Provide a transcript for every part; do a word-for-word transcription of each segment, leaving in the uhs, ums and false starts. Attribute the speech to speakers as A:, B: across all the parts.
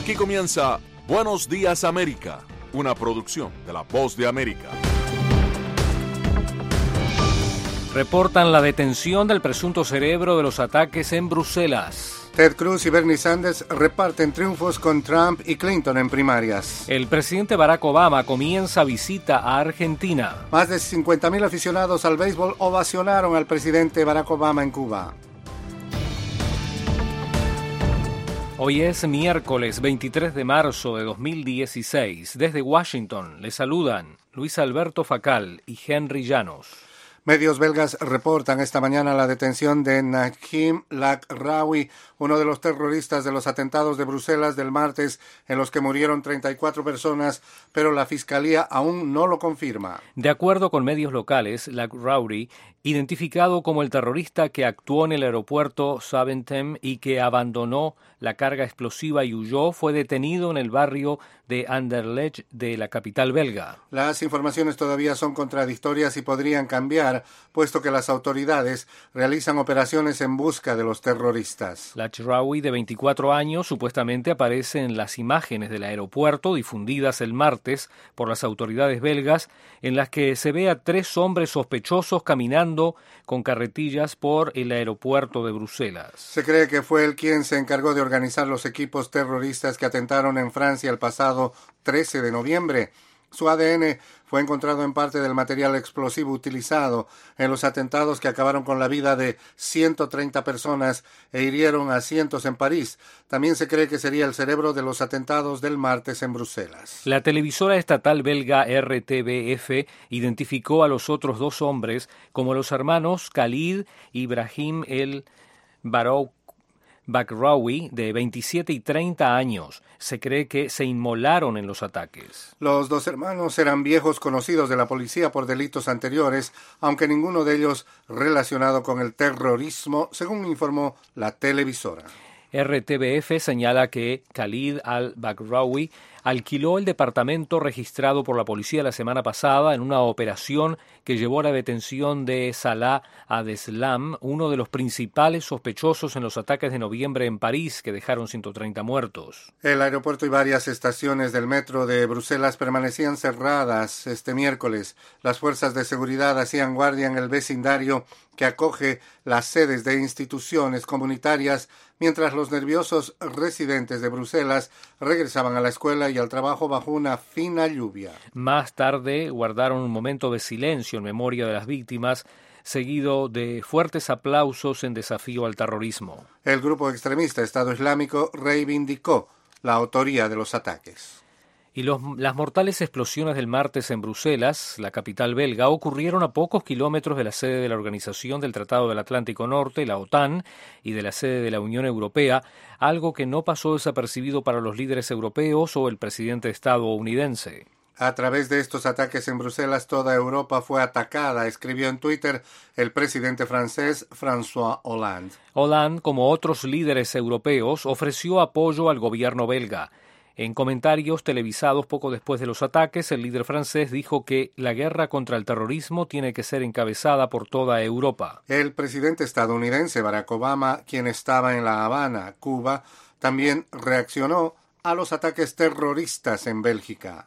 A: Aquí comienza Buenos Días América, una producción de La Voz de América.
B: Reportan la detención del presunto cerebro de los ataques en Bruselas.
C: Ted Cruz y Bernie Sanders reparten triunfos con Trump y Clinton en primarias.
B: El presidente Barack Obama comienza visita a Argentina.
C: Más de cincuenta mil aficionados al béisbol ovacionaron al presidente Barack Obama en Cuba.
B: Hoy es miércoles veintitrés de marzo de dos mil dieciséis. Desde Washington les saludan Luis Alberto Facal y Henry Llanos.
C: Medios belgas reportan esta mañana la detención de Najim Lagraoui, uno de los terroristas de los atentados de Bruselas del martes, en los que murieron treinta y cuatro personas, pero la Fiscalía aún no lo confirma.
B: De acuerdo con medios locales, Lagraoui, identificado como el terrorista que actuó en el aeropuerto Zaventem y que abandonó la carga explosiva y huyó, fue detenido en el barrio de Anderlecht de la capital belga.
C: Las informaciones todavía son contradictorias y podrían cambiar, puesto que las autoridades realizan operaciones en busca de los terroristas.
B: Lagraoui, de veinticuatro años, supuestamente aparece en las imágenes del aeropuerto difundidas el martes por las autoridades belgas, en las que se ve a tres hombres sospechosos caminando con carretillas por el aeropuerto de Bruselas.
C: Se cree que fue él quien se encargó de organizar los equipos terroristas que atentaron en Francia el pasado trece de noviembre. Su A D N fue encontrado en parte del material explosivo utilizado en los atentados que acabaron con la vida de ciento treinta personas e hirieron a cientos en París. También se cree que sería el cerebro de los atentados del martes en Bruselas.
B: La televisora estatal belga R T B F identificó a los otros dos hombres como los hermanos Khalid Ibrahim El Barouk Bakraoui, de veintisiete y treinta años. Se cree que se inmolaron en los ataques.
C: Los dos hermanos eran viejos conocidos de la policía por delitos anteriores, aunque ninguno de ellos relacionado con el terrorismo, según informó la televisora.
B: R T B F señala que Khalid al-Bakraoui alquiló el departamento registrado por la policía la semana pasada en una operación que llevó a la detención de Salah Abdeslam, uno de los principales sospechosos en los ataques de noviembre en París, que dejaron ciento treinta muertos.
C: El aeropuerto y varias estaciones del metro de Bruselas permanecían cerradas este miércoles. Las fuerzas de seguridad hacían guardia en el vecindario que acoge las sedes de instituciones comunitarias, mientras los nerviosos residentes de Bruselas regresaban a la escuela y al trabajo bajo una fina lluvia.
B: Más tarde guardaron un momento de silencio en memoria de las víctimas, seguido de fuertes aplausos en desafío al terrorismo.
C: El grupo extremista Estado Islámico reivindicó la autoría de los ataques.
B: Y los, las mortales explosiones del martes en Bruselas, la capital belga, ocurrieron a pocos kilómetros de la sede de la Organización del Tratado del Atlántico Norte, la OTAN, y de la sede de la Unión Europea, algo que no pasó desapercibido para los líderes europeos o el presidente estadounidense.
C: A través de estos ataques en Bruselas, toda Europa fue atacada, escribió en Twitter el presidente francés François Hollande.
B: Hollande, como otros líderes europeos, ofreció apoyo al gobierno belga. En comentarios televisados poco después de los ataques, el líder francés dijo que la guerra contra el terrorismo tiene que ser encabezada por toda Europa.
C: El presidente estadounidense Barack Obama, quien estaba en La Habana, Cuba, también reaccionó a los ataques terroristas en Bélgica.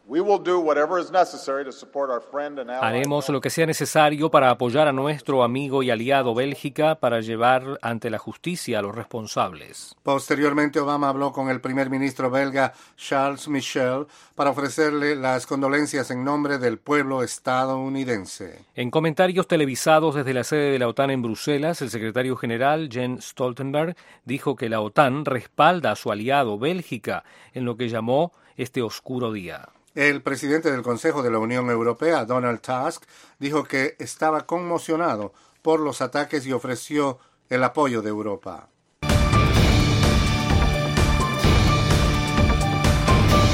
B: Haremos lo que sea necesario para apoyar a nuestro amigo y aliado Bélgica para llevar ante la justicia a los responsables.
C: Posteriormente, Obama habló con el primer ministro belga Charles Michel para ofrecerle las condolencias en nombre del pueblo estadounidense.
B: En comentarios televisados desde la sede de la OTAN en Bruselas, el secretario general Jens Stoltenberg dijo que la OTAN respalda a su aliado Bélgica en lo que llamó este oscuro día.
C: El presidente del Consejo de la Unión Europea, Donald Tusk, dijo que estaba conmocionado por los ataques y ofreció el apoyo de Europa.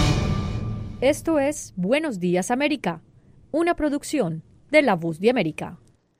D: Esto es Buenos Días América, una producción de La Voz de América.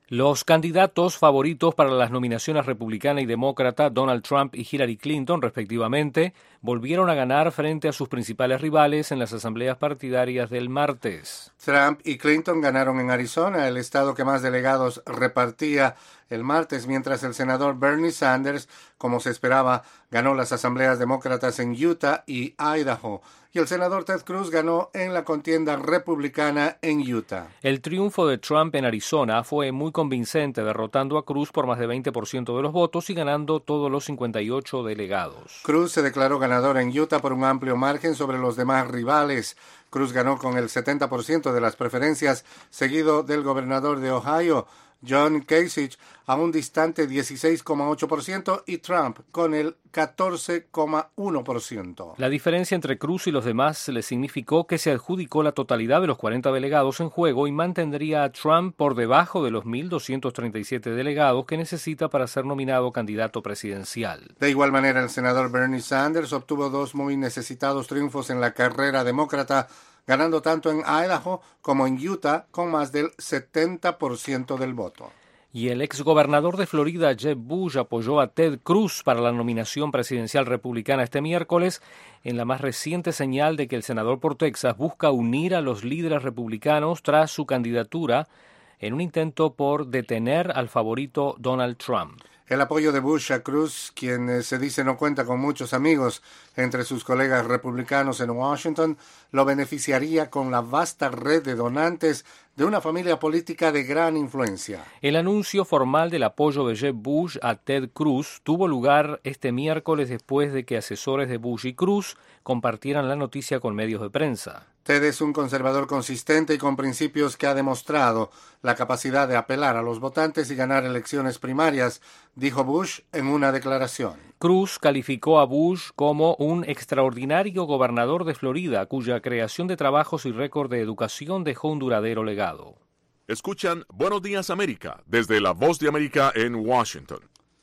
B: Los candidatos favoritos para las nominaciones republicana y demócrata, Donald Trump y Hillary Clinton, respectivamente, volvieron a ganar frente a sus principales rivales en las asambleas partidarias del martes.
C: Trump y Clinton ganaron en Arizona, el estado que más delegados repartía el martes, mientras el senador Bernie Sanders, como se esperaba, ganó las asambleas demócratas en Utah y Idaho, y el senador Ted Cruz ganó en la contienda republicana en Utah.
B: El triunfo de Trump en Arizona fue muy convincente, derrotando a Cruz por más de veinte por ciento de los votos y ganando todos los cincuenta y ocho delegados.
C: Cruz se declaró ganador en Utah por un amplio margen sobre los demás rivales. Cruz ganó con el setenta por ciento de las preferencias, seguido del gobernador de Ohio, John Kasich, a un distante dieciséis coma ocho por ciento, y Trump con el catorce coma uno por ciento.
B: La diferencia entre Cruz y los demás le significó que se adjudicó la totalidad de los cuarenta delegados en juego y mantendría a Trump por debajo de los mil doscientos treinta y siete delegados que necesita para ser nominado candidato presidencial.
C: De igual manera, el senador Bernie Sanders obtuvo dos muy necesitados triunfos en la carrera demócrata, ganando tanto en Idaho como en Utah con más del setenta por ciento del voto.
B: Y el exgobernador de Florida, Jeb Bush, apoyó a Ted Cruz para la nominación presidencial republicana este miércoles, en la más reciente señal de que el senador por Texas busca unir a los líderes republicanos tras su candidatura en un intento por detener al favorito Donald Trump.
C: El apoyo de Bush a Cruz, quien eh, se dice no cuenta con muchos amigos entre sus colegas republicanos en Washington, lo beneficiaría con la vasta red de donantes de una familia política de gran influencia.
B: El anuncio formal del apoyo de Jeb Bush a Ted Cruz tuvo lugar este miércoles después de que asesores de Bush y Cruz compartieran la noticia con medios de prensa.
C: Ted es un conservador consistente y con principios que ha demostrado la capacidad de apelar a los votantes y ganar elecciones primarias, dijo Bush en una declaración.
B: Cruz calificó a Bush como un extraordinario gobernador de Florida, cuya creación de trabajos y récord de educación dejó un duradero legado.
A: Escuchan Buenos Días América desde La Voz de América en Washington.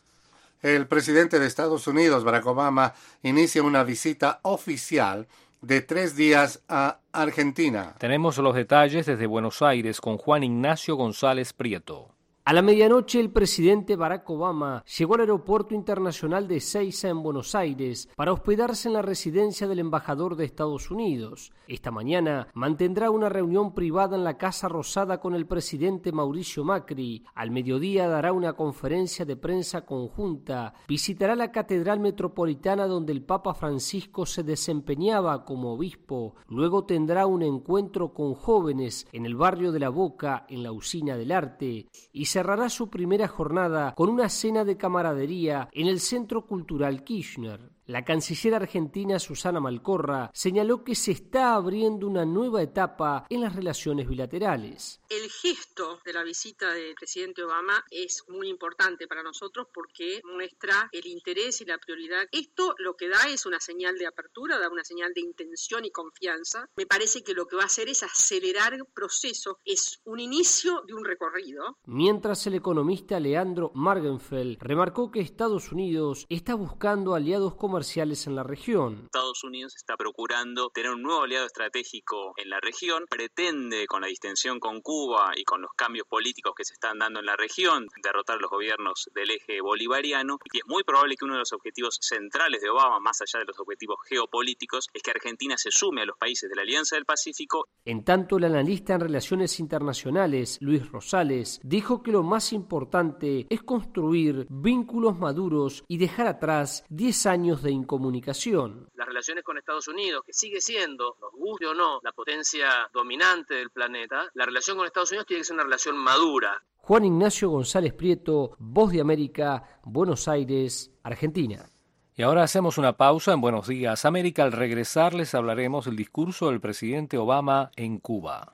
C: El presidente de Estados Unidos, Barack Obama, inicia una visita oficial de tres días a Argentina.
B: Tenemos los detalles desde Buenos Aires con Juan Ignacio González Prieto.
D: A la medianoche, el presidente Barack Obama llegó al Aeropuerto Internacional de Ezeiza en Buenos Aires para hospedarse en la residencia del embajador de Estados Unidos. Esta mañana mantendrá una reunión privada en la Casa Rosada con el presidente Mauricio Macri. Al mediodía dará una conferencia de prensa conjunta. Visitará la Catedral Metropolitana donde el Papa Francisco se desempeñaba como obispo. Luego tendrá un encuentro con jóvenes en el barrio de La Boca, en la Usina del Arte. Y cerrará su primera jornada con una cena de camaradería en el Centro Cultural Kirchner. La canciller argentina Susana Malcorra señaló que se está abriendo una nueva etapa en las relaciones bilaterales.
E: El gesto de la visita del presidente Obama es muy importante para nosotros porque muestra el interés y la prioridad. Esto lo que da es una señal de apertura, da una señal de intención y confianza. Me parece que lo que va a hacer es acelerar el proceso, es un inicio de un recorrido.
D: Mientras el economista Leandro Margenfeld remarcó que Estados Unidos está buscando aliados comerciales comerciales en la región.
F: Estados Unidos está procurando tener un nuevo aliado estratégico en la región, pretende con la distensión con Cuba y con los cambios políticos que se están dando en la región, derrotar los gobiernos del eje bolivariano, y es muy probable que uno de los objetivos centrales de Obama, más allá de los objetivos geopolíticos, es que Argentina se sume a los países de la Alianza del Pacífico.
D: En tanto, el analista en relaciones internacionales, Luis Rosales, dijo que lo más importante es construir vínculos maduros y dejar atrás diez años de incomunicación.
G: Las relaciones con Estados Unidos, que sigue siendo, nos guste o no, la potencia dominante del planeta, la relación con Estados Unidos tiene que ser una relación madura.
D: Juan Ignacio González Prieto, Voz de América, Buenos Aires, Argentina.
B: Y ahora hacemos una pausa en Buenos Días América. Al regresar les hablaremos del discurso del presidente Obama en Cuba.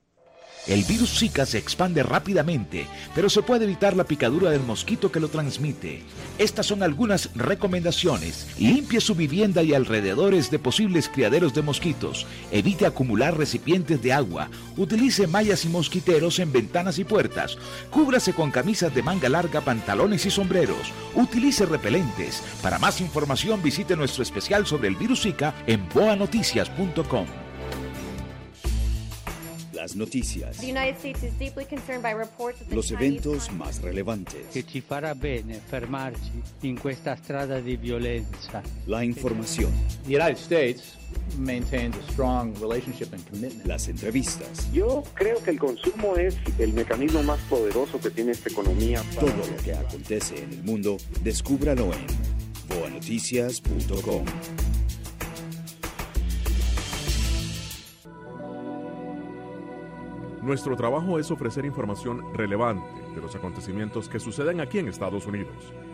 H: El virus Zika se expande rápidamente, pero se puede evitar la picadura del mosquito que lo transmite. Estas son algunas recomendaciones. Limpie su vivienda y alrededores de posibles criaderos de mosquitos. Evite acumular recipientes de agua. Utilice mallas y mosquiteros en ventanas y puertas. Cúbrase con camisas de manga larga, pantalones y sombreros. Utilice repelentes. Para más información visite nuestro especial sobre el virus Zika en boa noticias punto com.
I: La Las noticias. Los eventos más relevantes.
J: Che ci farà bene fermarci in questa strada di violenza.
I: La información.
K: The United States maintains a strong relationship and commitment.
I: Las entrevistas.
L: Yo creo que el consumo es el mecanismo más poderoso que tiene esta economía.
I: Todo lo que acontece en el mundo, descúbralo en boa noticias punto com.
A: Nuestro trabajo es ofrecer información relevante de los acontecimientos que suceden aquí en Estados Unidos.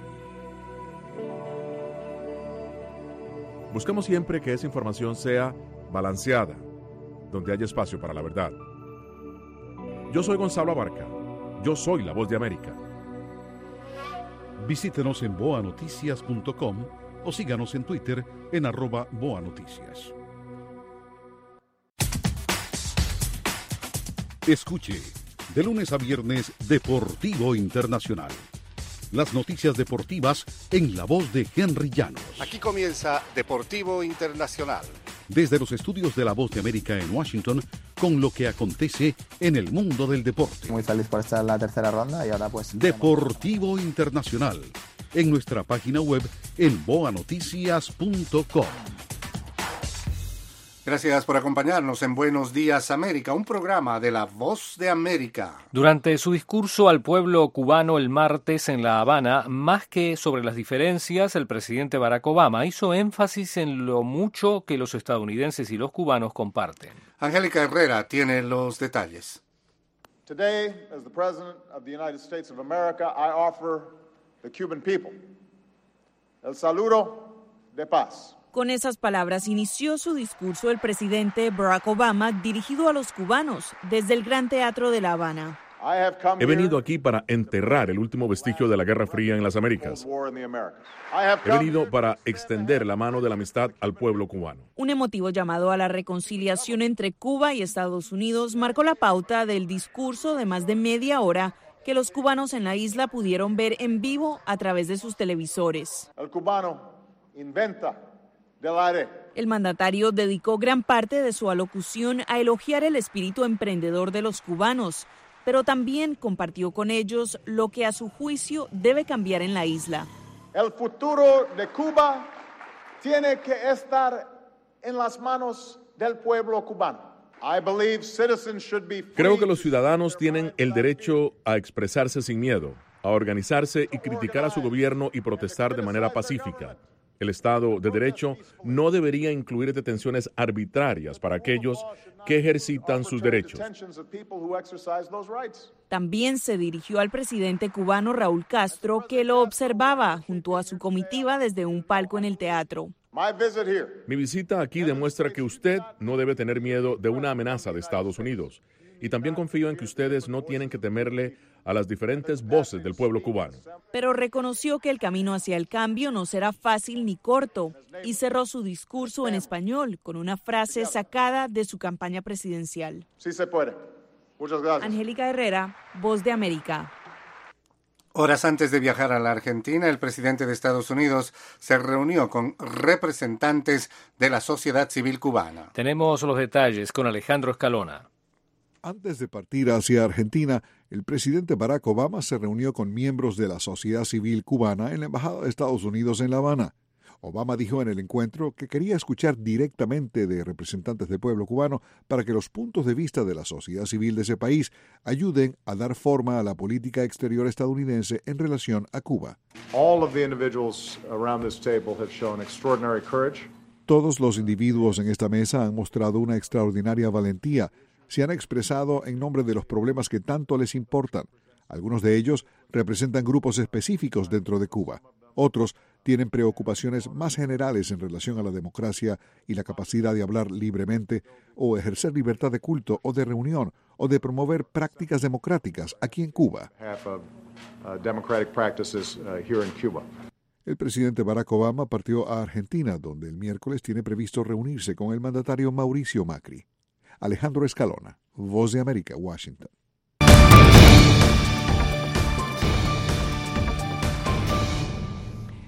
A: Buscamos siempre que esa información sea balanceada, donde haya espacio para la verdad. Yo soy Gonzalo Abarca. Yo soy la Voz de América.
M: Visítenos en boa noticias punto com o síganos en Twitter en arroba boanoticias. Escuche, de lunes a viernes, Deportivo Internacional. Las noticias deportivas en la voz de Henry Llanos.
C: Aquí comienza Deportivo Internacional.
M: Desde los estudios de La Voz de América en Washington, con lo que acontece en el mundo del deporte.
N: Muy feliz por estar en la tercera ronda y ahora pues...
M: Deportivo Internacional, en nuestra página web en boa noticias punto com.
C: Gracias por acompañarnos en Buenos Días América, un programa de La Voz de América.
B: Durante su discurso al pueblo cubano el martes en La Habana, más que sobre las diferencias, el presidente Barack Obama hizo énfasis en lo mucho que los estadounidenses y los cubanos comparten.
C: Angélica Herrera tiene los detalles.
O: Today, as the President of the United States of America, I offer the Cuban people el saludo de paz.
P: Con esas palabras inició su discurso el presidente Barack Obama dirigido a los cubanos desde el Gran Teatro de La Habana.
A: He venido aquí para enterrar el último vestigio de la Guerra Fría en las Américas. He venido para extender la mano de la amistad al pueblo cubano.
P: Un emotivo llamado a la reconciliación entre Cuba y Estados Unidos marcó la pauta del discurso de más de media hora que los cubanos en la isla pudieron ver en vivo a través de sus televisores.
O: El cubano inventa.
P: El mandatario dedicó gran parte de su alocución a elogiar el espíritu emprendedor de los cubanos, pero también compartió con ellos lo que a su juicio debe cambiar en la isla.
O: El futuro de Cuba tiene que estar en las manos del pueblo cubano.
A: Creo que los ciudadanos tienen el derecho a expresarse sin miedo, a organizarse y criticar a su gobierno y protestar de manera pacífica. El Estado de Derecho no debería incluir detenciones arbitrarias para aquellos que ejercitan sus derechos.
P: También se dirigió al presidente cubano Raúl Castro, que lo observaba junto a su comitiva desde un palco en el teatro.
A: Mi visita aquí demuestra que usted no debe tener miedo de una amenaza de Estados Unidos. Y también confío en que ustedes no tienen que temerle a las diferentes voces del pueblo cubano.
P: Pero reconoció que el camino hacia el cambio no será fácil ni corto y cerró su discurso en español con una frase sacada de su campaña presidencial.
O: Sí se puede. Muchas gracias.
P: Angélica Herrera, Voz de América.
C: Horas antes de viajar a la Argentina, el presidente de Estados Unidos se reunió con representantes de la sociedad civil cubana.
B: Tenemos los detalles con Alejandro Escalona.
Q: Antes de partir hacia Argentina, el presidente Barack Obama se reunió con miembros de la sociedad civil cubana en la Embajada de Estados Unidos en La Habana. Obama dijo en el encuentro que quería escuchar directamente de representantes del pueblo cubano para que los puntos de vista de la sociedad civil de ese país ayuden a dar forma a la política exterior estadounidense en relación a Cuba.
O: All of the individuals around this table have shown extraordinary courage.
Q: Todos los individuos en esta mesa han mostrado una extraordinaria valentía. Se han expresado en nombre de los problemas que tanto les importan. Algunos de ellos representan grupos específicos dentro de Cuba. Otros tienen preocupaciones más generales en relación a la democracia y la capacidad de hablar libremente o ejercer libertad de culto o de reunión o de promover prácticas democráticas aquí en Cuba. El presidente Barack Obama partió a Argentina, donde el miércoles tiene previsto reunirse con el mandatario Mauricio Macri. Alejandro Escalona, Voz de América, Washington.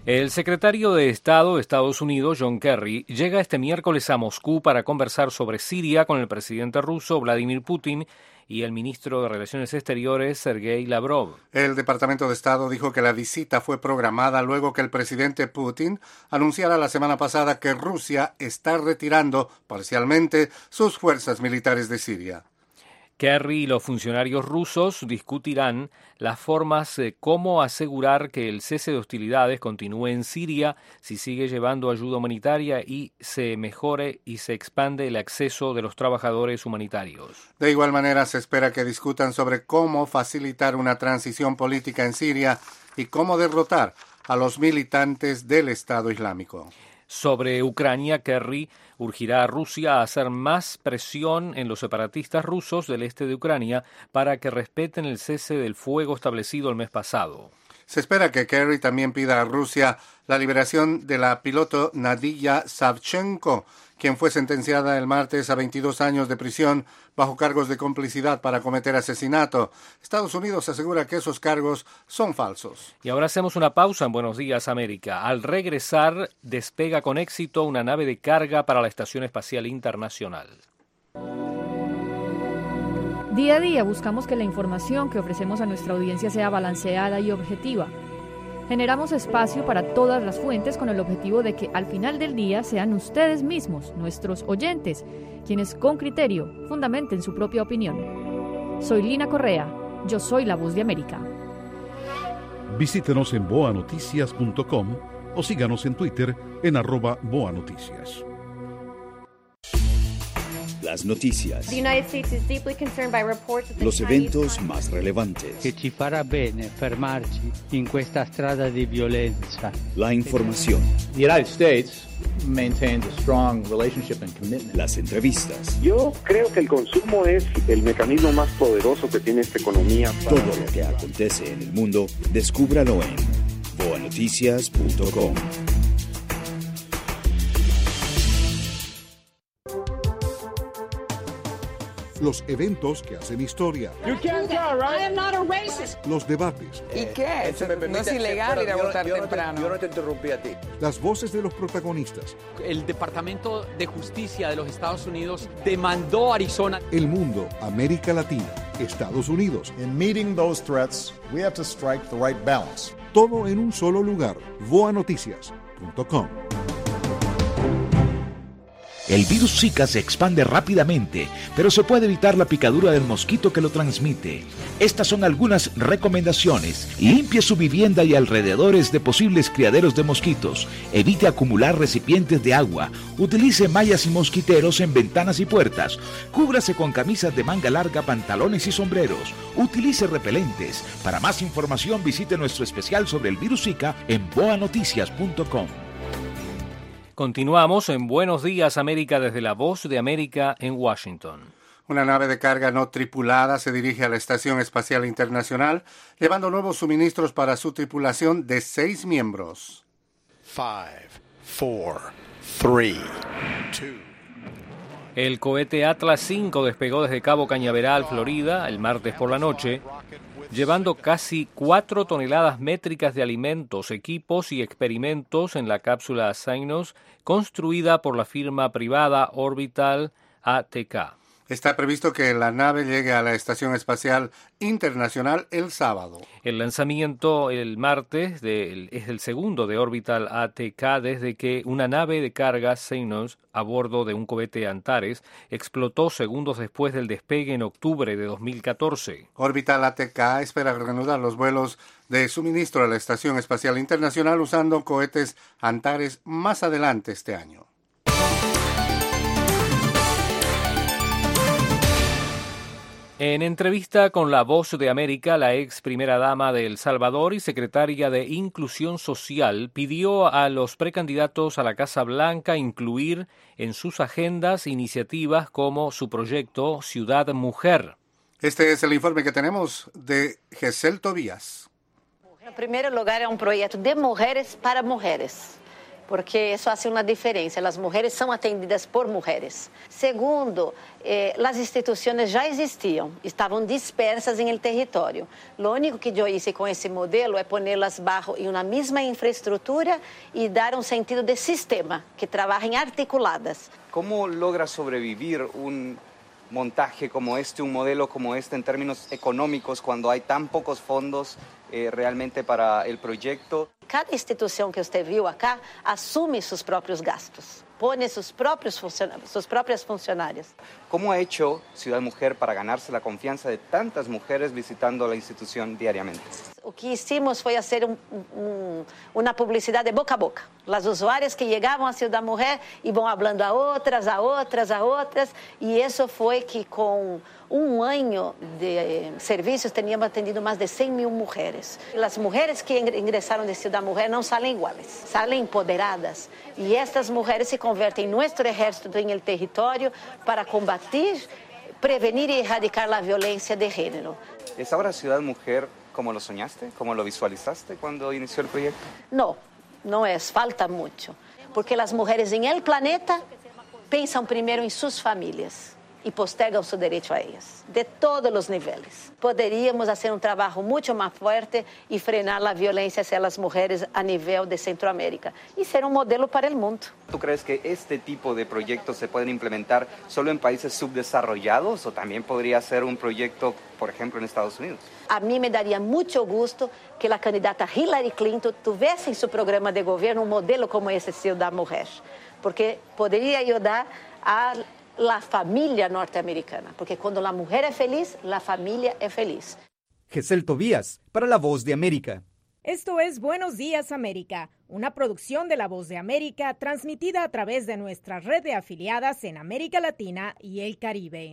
B: El secretario de Estado de Estados Unidos, John Kerry, llega este miércoles a Moscú para conversar sobre Siria con el presidente ruso Vladimir Putin y el ministro de Relaciones Exteriores, Sergei Lavrov.
C: El Departamento de Estado dijo que la visita fue programada luego que el presidente Putin anunciara la semana pasada que Rusia está retirando parcialmente sus fuerzas militares de Siria.
B: Kerry y los funcionarios rusos discutirán las formas de cómo asegurar que el cese de hostilidades continúe en Siria si sigue llevando ayuda humanitaria y se mejore y se expande el acceso de los trabajadores humanitarios.
C: De igual manera, se espera que discutan sobre cómo facilitar una transición política en Siria y cómo derrotar a los militantes del Estado Islámico.
B: Sobre Ucrania, Kerry urgirá a Rusia a hacer más presión en los separatistas rusos del este de Ucrania para que respeten el cese del fuego establecido el mes pasado.
C: Se espera que Kerry también pida a Rusia la liberación de la piloto Nadia Savchenko, quien fue sentenciada el martes a veintidós años de prisión bajo cargos de complicidad para cometer asesinato. Estados Unidos asegura que esos cargos son falsos.
B: Y ahora hacemos una pausa en Buenos Días, América. Al regresar, despega con éxito una nave de carga para la Estación Espacial Internacional.
R: Día a día buscamos que la información que ofrecemos a nuestra audiencia sea balanceada y objetiva. Generamos espacio para todas las fuentes con el objetivo de que al final del día sean ustedes mismos, nuestros oyentes, quienes con criterio fundamenten su propia opinión. Soy Lina Correa, yo soy la Voz de América.
M: Visítenos en boa noticias punto com o síganos en Twitter en arroba boanoticias.
I: Las noticias, los eventos más relevantes,
J: che ci farà bene fermarci in questa strada di violenza.
I: La información,
K: The United States maintains a strong relationship and commitment.
I: Las entrevistas.
L: Yo creo que el consumo es el mecanismo más poderoso que tiene esta economía.
I: Para... Todo lo que acontece en el mundo, descúbralo en boa noticias punto com.
Q: Los eventos que hacen historia.
S: You can't go, right? I am not a racist.
Q: Los debates.
T: ¿Y qué? No es ilegal ir a votar temprano.
U: Yo no te interrumpí a ti.
Q: Las voces de los protagonistas.
V: El Departamento de Justicia de los Estados Unidos demandó a Arizona.
Q: El mundo, América Latina, Estados Unidos.
W: In meeting those threats, we have to strike the right balance.
Q: Todo en un solo lugar. boa noticias punto com.
H: El virus Zika se expande rápidamente, pero se puede evitar la picadura del mosquito que lo transmite. Estas son algunas recomendaciones. Limpie su vivienda y alrededores de posibles criaderos de mosquitos. Evite acumular recipientes de agua. Utilice mallas y mosquiteros en ventanas y puertas. Cúbrase con camisas de manga larga, pantalones y sombreros. Utilice repelentes. Para más información visite nuestro especial sobre el virus Zika en boa noticias punto com.
B: Continuamos en Buenos Días, América, desde la Voz de América en Washington.
C: Una nave de carga no tripulada se dirige a la Estación Espacial Internacional, llevando nuevos suministros para su tripulación de seis miembros.
X: Five, four, three, two.
B: El cohete Atlas cinco despegó desde Cabo Cañaveral, Florida, el martes por la noche, llevando casi cuatro toneladas métricas de alimentos, equipos y experimentos en la cápsula Cygnus, construida por la firma privada Orbital A T K.
C: Está previsto que la nave llegue a la Estación Espacial Internacional el sábado.
B: El lanzamiento el martes de, es el segundo de Orbital A T K desde que una nave de carga Cygnus a bordo de un cohete Antares explotó segundos después del despegue en octubre de dos mil catorce.
C: Orbital A T K espera reanudar los vuelos de suministro a la Estación Espacial Internacional usando cohetes Antares más adelante este año.
B: En entrevista con La Voz de América, la ex primera dama de El Salvador y secretaria de Inclusión Social pidió a los precandidatos a la Casa Blanca incluir en sus agendas iniciativas como su proyecto Ciudad Mujer.
C: Este es el informe que tenemos de Gesel Tobías.
Y: En primer lugar, es un proyecto de mujeres para mujeres.
E: porque isso faz uma diferença. As mulheres são atendidas por mulheres. Segundo, eh, as instituições já existiam, estavam dispersas em el território. Lo único que eu hice com esse modelo é pô-las bajo em uma mesma infraestrutura e dar um sentido de sistema, que trabalhem articuladas.
F: Como logra sobrevivir um montaje como este, un modelo como este en términos económicos cuando hay tan pocos fondos eh, realmente para el proyecto?
E: Cada instituição que você viu acá assume seus próprios gastos, põe seus próprios suas próprias funcionárias.
F: ¿Cómo ha hecho Ciudad Mujer para ganarse la confianza de tantas mujeres visitando la institución diariamente?
E: O que hicimos foi fazer um, um, uma publicidade boca a boca. As usuárias que chegavam à Ciudad Mujer iam falando a outras, a outras, a outras, e isso foi que com um ano de serviços tínhamos atendido mais de cem mil mulheres. As mulheres que ingressaram de Ciudad Mujer não saem iguais, saem empoderadas, e estas mulheres se convertem em nosso exército em el território para combater, prevenir e erradicar a violência de gênero.
F: ¿Es ahora Ciudad Mujer como lo soñaste, como lo visualizaste cuando inició el proyecto?
E: Não, não é, falta muito, porque as mulheres em el planeta pensam primeiro em suas famílias e postergam seu direito a elas, de todos os níveis. Poderíamos fazer um trabalho muito mais forte e frenar a violência hacia as mulheres a nível de Centroamérica e ser um modelo para o mundo.
F: ¿Tú crees que este tipo de proyectos se pueden implementar solo en países subdesarrollados o también podría ser un proyecto, por ejemplo, en Estados Unidos?
E: A mim me daria muito gosto que a candidata Hillary Clinton tivesse em seu programa de governo um modelo como esse seu da mulher, porque poderia ajudar a la familia norteamericana, porque cuando la mujer es feliz, la familia es feliz.
G: Gesell Tobías, para La Voz de América.
U: Esto es Buenos Días América, una producción de La Voz de América transmitida a través de nuestra red de afiliadas en América Latina y el Caribe.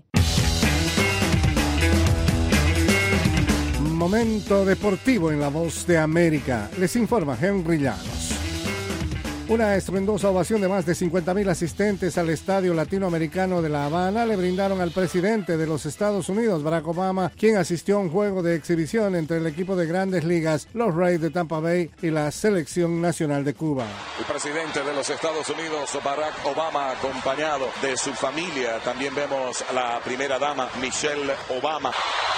C: Momento deportivo en La Voz de América. Les informa Henry Llanos. Una estruendosa ovación de más de cincuenta mil asistentes al Estadio Latinoamericano de La Habana le brindaron al presidente de los Estados Unidos, Barack Obama, quien asistió a un juego de exhibición entre el equipo de Grandes Ligas, los Rays de Tampa Bay, y la Selección Nacional de Cuba.
Y: El presidente de los Estados Unidos, Barack Obama, acompañado de su familia. También vemos a la primera dama, Michelle Obama.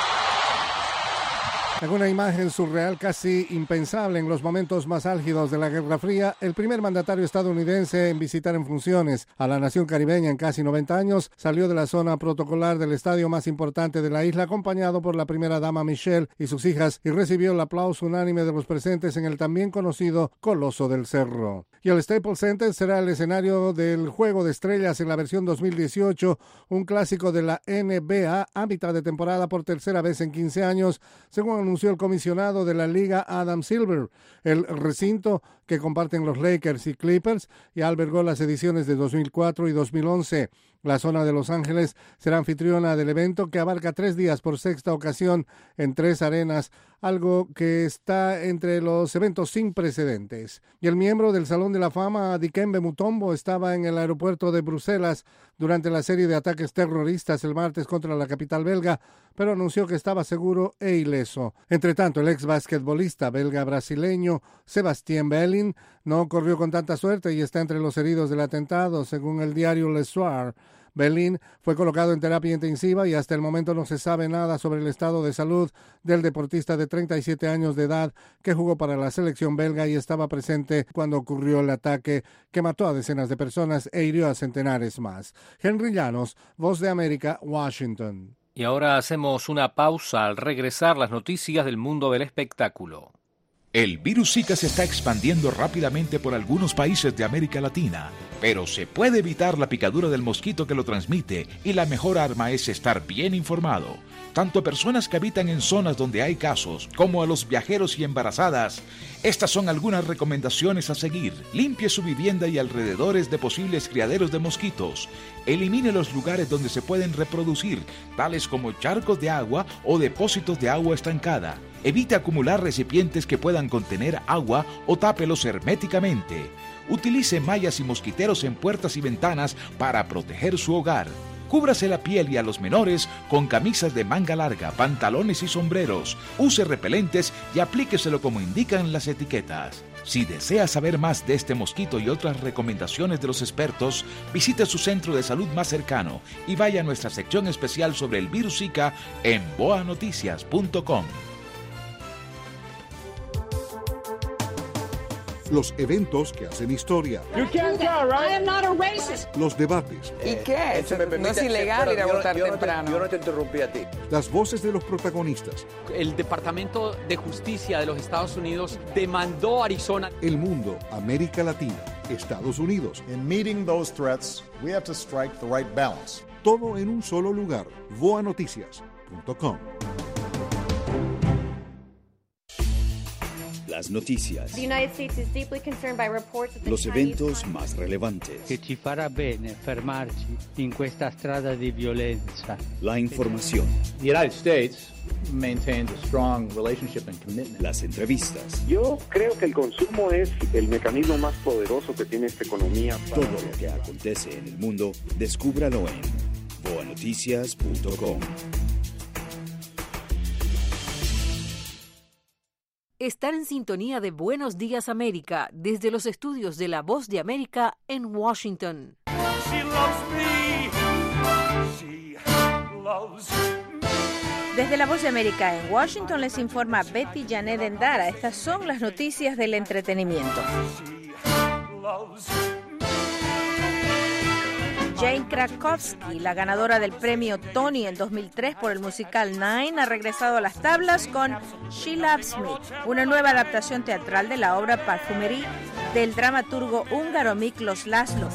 C: En una imagen surreal casi impensable en los momentos más álgidos de la Guerra Fría, el primer mandatario estadounidense en visitar en funciones a la nación caribeña en casi noventa años salió de la zona protocolar del estadio más importante de la isla acompañado por la primera dama Michelle y sus hijas y recibió el aplauso unánime de los presentes en el también conocido Coloso del Cerro. Y el Staples Center será el escenario del Juego de Estrellas en la versión dos mil dieciocho, un clásico de la N B A a mitad de temporada por tercera vez en quince años, según anunció el comisionado de la liga Adam Silver. El recinto, que comparten los Lakers y Clippers, ya albergó las ediciones de dos mil cuatro y dos mil once. La zona de Los Ángeles será anfitriona del evento, que abarca tres días por sexta ocasión en tres arenas, algo que está entre los eventos sin precedentes. Y el miembro del Salón de la Fama, Dikembe Mutombo, estaba en el aeropuerto de Bruselas durante la serie de ataques terroristas el martes contra la capital belga, pero anunció que estaba seguro e ileso. Entre tanto, el ex basquetbolista belga-brasileño Sebastien Bellin no corrió con tanta suerte y está entre los heridos del atentado, según el diario Le Soir. Bellin fue colocado en terapia intensiva y hasta el momento no se sabe nada sobre el estado de salud del deportista de treinta y siete años de edad que jugó para la selección belga y estaba presente cuando ocurrió el ataque que mató a decenas de personas e hirió a centenares más. Henry Llanos, Voz de América, Washington.
B: Y ahora hacemos una pausa al regresar las noticias del mundo del espectáculo.
H: El virus Zika se está expandiendo rápidamente por algunos países de América Latina, pero se puede evitar la picadura del mosquito que lo transmite y la mejor arma es estar bien informado. Tanto a personas que habitan en zonas donde hay casos, como a los viajeros y embarazadas. Estas son algunas recomendaciones a seguir. Limpie su vivienda y alrededores de posibles criaderos de mosquitos. Elimine los lugares donde se pueden reproducir, tales como charcos de agua o depósitos de agua estancada. Evite acumular recipientes que puedan contener agua o tápelos herméticamente. Utilice mallas y mosquiteros en puertas y ventanas para proteger su hogar. Cúbrase la piel y a los menores con camisas de manga larga, pantalones y sombreros. Use repelentes y aplíqueselo como indican las etiquetas. Si desea saber más de este mosquito y otras recomendaciones de los expertos, visite su centro de salud más cercano y vaya a nuestra sección especial sobre el virus Zika en boa noticias punto com.
Q: Los eventos que hacen historia.
S: You can't go, right? I am not a racist.
Q: Los debates.
T: ¿Y qué? No es ilegal ir a votar temprano.
A: Yo no te interrumpí a ti.
Q: Las voces de los protagonistas.
V: El Departamento de Justicia de los Estados Unidos demandó a Arizona.
Q: El mundo, América Latina, Estados Unidos.
W: In meeting those threats, we have to strike the right balance.
Q: Todo en un solo lugar. boa noticias punto com.
I: Las noticias. Los eventos más relevantes.
J: Che ci farà bene fermarci in questa strada di violenza.
I: La información.
K: The United States maintains a strong relationship and commitment.
I: Las entrevistas.
L: Yo creo que el consumo es el mecanismo más poderoso que tiene esta economía.
I: Para... Todo lo que acontece en el mundo, descúbralo en boa noticias punto com.
D: Estar en sintonía de Buenos Días América desde los estudios de La Voz de América en Washington.
N: She loves me. She loves me.
U: Desde La Voz de América en Washington les informa Betty Janet Endara. Estas son las noticias del entretenimiento. Jane Krakowski, la ganadora del premio Tony en dos mil tres por el musical Nine, ha regresado a las tablas con She Loves Me, una nueva adaptación teatral de la obra Parfumerie del dramaturgo húngaro Miklos Laszlo.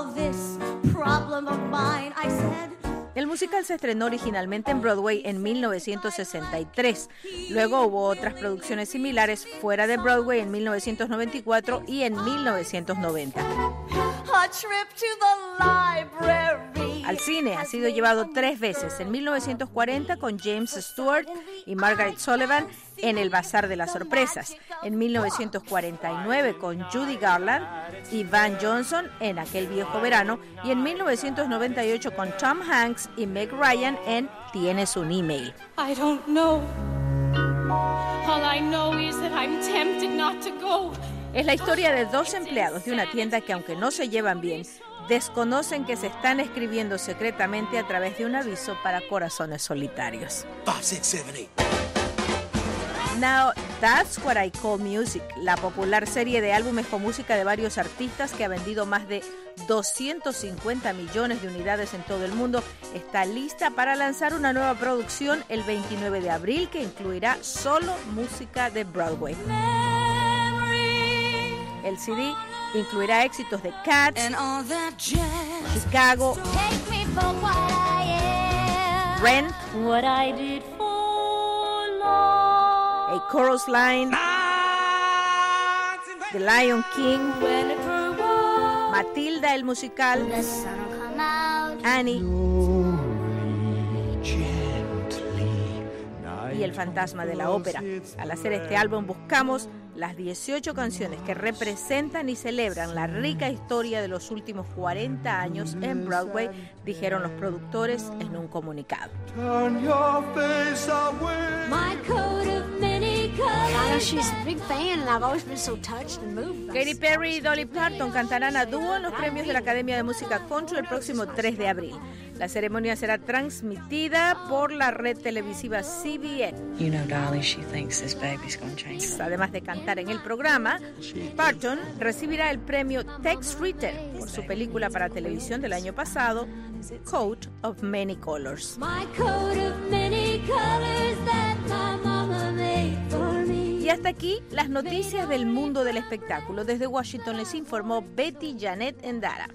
U: El musical se estrenó originalmente en Broadway en mil novecientos sesenta y tres. Luego hubo otras producciones similares fuera de Broadway en mil novecientos noventa y cuatro y en mil novecientos noventa. Al cine ha sido llevado tres veces, en mil novecientos cuarenta con James Stewart y Margaret Sullivan en El Bazar de las Sorpresas, en mil novecientos cuarenta y nueve con Judy Garland y Van Johnson en Aquel Viejo Verano y en mil novecientos noventa y ocho con Tom Hanks y Meg Ryan en Tienes un email.
S: I don't know. All I know is that I'm tempted not to go.
U: Es la historia de dos empleados de una tienda que, aunque no se llevan bien, desconocen que se están escribiendo secretamente a través de un aviso para corazones solitarios.
N: Five, six, seven, eight.
U: Now, That's What I Call Music, la popular serie de álbumes con música de varios artistas que ha vendido más de doscientos cincuenta millones de unidades en todo el mundo, está lista para lanzar una nueva producción el veintinueve de abril que incluirá solo música de Broadway. El C D incluirá éxitos de Cats, Chicago, Rent, What I Did for Love, A Chorus Line, The Lion King, Matilda el musical, Annie y El fantasma de la ópera. Al hacer este álbum buscamos las dieciocho canciones que representan y celebran la rica historia de los últimos cuarenta años en Broadway, dijeron los productores en un comunicado.
N: Turn your face away.
S: My coat of many colors. She's a big fan and I've always been so touched and moved.
U: Katy Perry y Dolly Parton cantarán a dúo en los premios de la Academia de Música Country el próximo tres de abril. La ceremonia será transmitida por la red televisiva C B S.
O: You know, Dolly, she thinks this baby's gonna change.
U: Además de cantar en el programa, Parton recibirá el premio Tex Ritter por su película para televisión del año pasado, Coat of Many Colors.
S: My coat of many colors that my mama made for me.
U: Y hasta aquí las noticias del mundo del espectáculo. Desde Washington les informó Betty Janet Endara.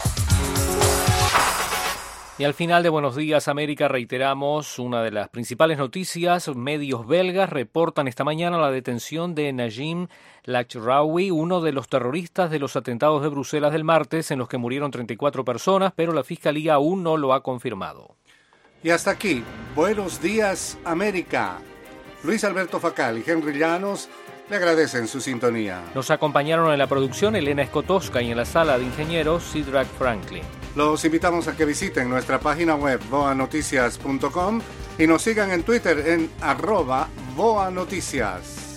B: Y al final de Buenos Días América reiteramos una de las principales noticias. Medios belgas reportan esta mañana la detención de Najim Lachraoui, uno de los terroristas de los atentados de Bruselas del martes, en los que murieron treinta y cuatro personas, pero la Fiscalía aún no lo ha confirmado.
C: Y hasta aquí, Buenos Días América. Luis Alberto Facal y Henry Llanos le agradecen su sintonía.
B: Nos acompañaron en la producción Elena Escotosca y en la sala de ingenieros Sidrak Franklin.
C: Los invitamos a que visiten nuestra página web voa noticias punto com y nos sigan en Twitter en arroba voa noticias.